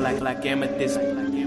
like amethyst.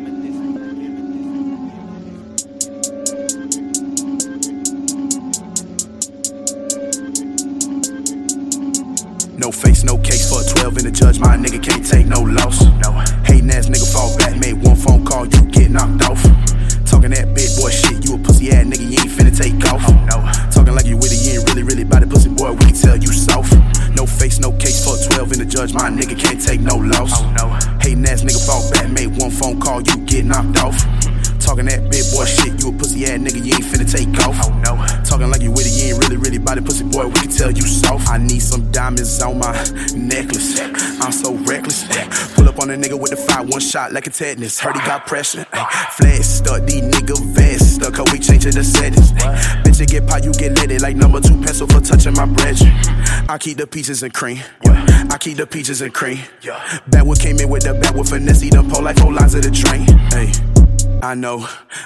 No face, no case for a 12 in the judge. My nigga can't take no loss. No. Hating ass nigga fall back, made one phone call, you get knocked off. Talking that big boy shit, you a pussy ass nigga, you ain't finna take off. Oh, no. Talking like you with it, you ain't really about it, pussy boy, we can tell you soft. No face, no case for a 12 in the judge. My nigga can't take no loss. Oh, no. Hating ass nigga fall back, made one phone call, you get knocked off. Talking that big boy shit, you a pussy ass nigga, you ain't finna take off. Oh, no. Talking like you with it, you ain't really about it, pussy boy, we can tell you soft. I need some diamonds on my necklace. I'm so reckless. Pull up on a nigga with the 5-1 shot like a tetanus. Heard he got pressure. Flash stuck, these nigga vest stuck, cause we changing the settings. Bitch, you get pie, you get lit like number 2 pencil for touching my bread. I keep the peaches and cream. I keep the peaches and cream. Backwood came in with the backwood finesse, he done pull like 4 lines of the train. Hey. I know,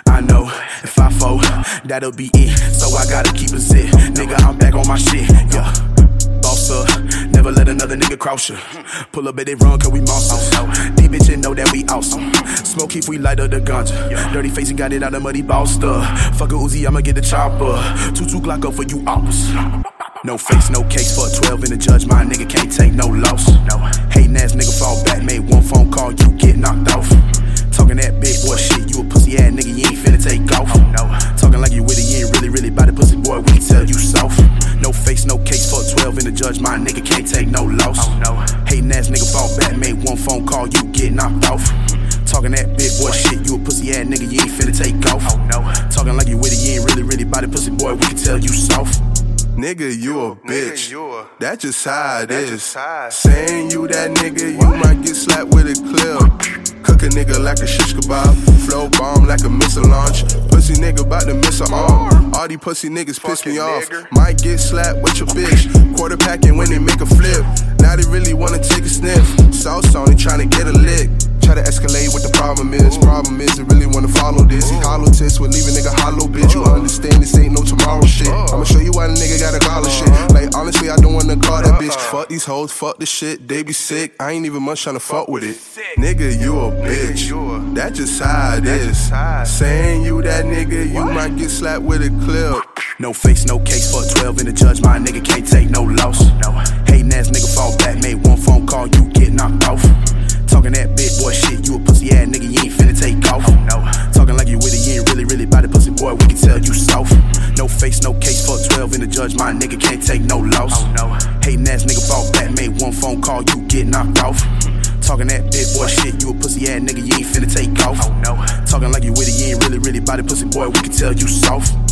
if I fall, that'll be it. So I gotta keep a zip. Nigga, I'm back on my shit, yeah. Boss up, never let another nigga cross you. Pull up, they run, cause we monsters. These bitches know that we awesome. Smoke if we light up the ganja. Dirty face and got it out of muddy ball stuff. Fuck a Uzi, I'ma get the chopper. 2-2 Glock up for you ops. No face, no case for a 12 in the judge. My nigga can't take no loss. No. Hating ass nigga fall back, made one phone call, you get knocked off. Talking that big boy shit, you a pussy ass nigga, you ain't finna take off. Oh, no. Talking like you with it, you ain't really about it, pussy boy, we can tell you soft. No face, no case for a 12 in the judge, my nigga can't take no loss. Oh, no. Hating ass nigga fall back, made one phone call, you get knocked off. Talking that big boy shit, you a pussy ass nigga, you ain't finna take off. Oh, no. Talking like you with it, you ain't really about it, pussy boy, we can tell you soft. Nigga, you a bitch. That's just how it is. Saying you that nigga, you might get slapped with a clip. Cook a nigga like a shish kebab. Flow bomb like a missile launch. Pussy nigga bout to miss a arm. All these pussy niggas piss me off. Might get slapped with your bitch. Quarterbacking when they make a flip. Now they really wanna take a sniff. Sauce on it, tryna get a lick. Try to escalate what the problem is. Problem is, they really wanna follow this. He hollow tits will leave a nigga hollow, bitch. You understand this ain't no tomorrow shit. I'ma show you why the nigga gotta call shit. Like, honestly, I don't wanna call that bitch. Fuck these hoes, fuck this shit. They be sick. I ain't even much tryna fuck with it. Nigga, you a bitch. That's just how it is. Saying you that nigga, you might get slapped with a clip. No face, no case for a 12 in the judge. My nigga can't take no loss. No. Hating ass nigga fall back, made one phone call, you get knocked off. Talking that big boy shit, you a pussy ass nigga, you ain't finna take off. Oh, no. Talking like you with it, you ain't really about it, pussy boy, we can tell you soft. No face, no case for a 12 in the judge. My nigga can't take no loss. Oh, no. Hating ass nigga fall back, made one phone call, you get knocked off. Talking that big boy shit, you a pussy ass nigga, you ain't finna take off. Oh, no. Talking like you with it, you ain't really about it, pussy boy, we can tell you soft.